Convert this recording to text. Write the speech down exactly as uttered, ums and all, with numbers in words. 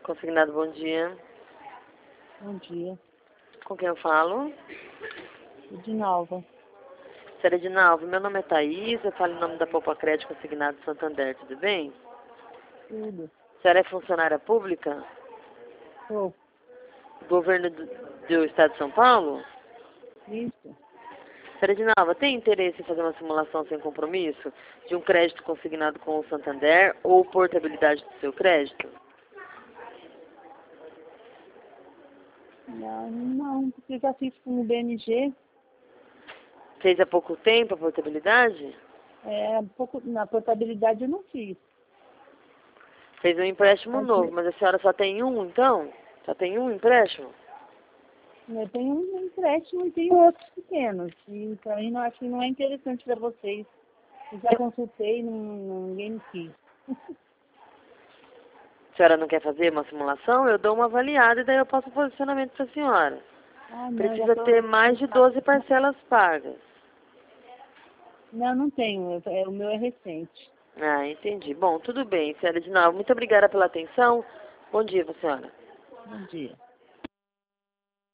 Consignado, bom dia. Bom dia. Com quem eu falo? Edinalva. Senhora Edinalva, meu nome é Thaís, eu falo em nome da Poupa Crédito Consignado Santander, tudo bem? Tudo. A senhora é funcionária pública? Sou. Governo do, do Estado de São Paulo? Isso. Senhora Edinalva, tem interesse em fazer uma simulação sem compromisso de um crédito consignado com o Santander ou portabilidade do seu crédito? Não, não, porque eu já fiz com o B M G. Fez há pouco tempo a portabilidade? É, um pouco, na portabilidade eu não fiz. Fez um empréstimo Mas novo, mas a senhora só tem um, então? Só tem um empréstimo? eu tenho um empréstimo e tenho outros pequenos. E para mim não, acho que não é interessante para vocês. Eu já consultei, não, ninguém me quis. A senhora não quer fazer uma simulação? Eu dou uma avaliada e daí eu passo o posicionamento para a senhora. Ah, não, já Precisa tô... ter mais de doze parcelas pagas. Não, não tenho. É, o meu é recente. Ah, entendi. Bom, tudo bem, senhora Edinalva. Muito obrigada pela atenção. Bom dia, senhora. Bom dia.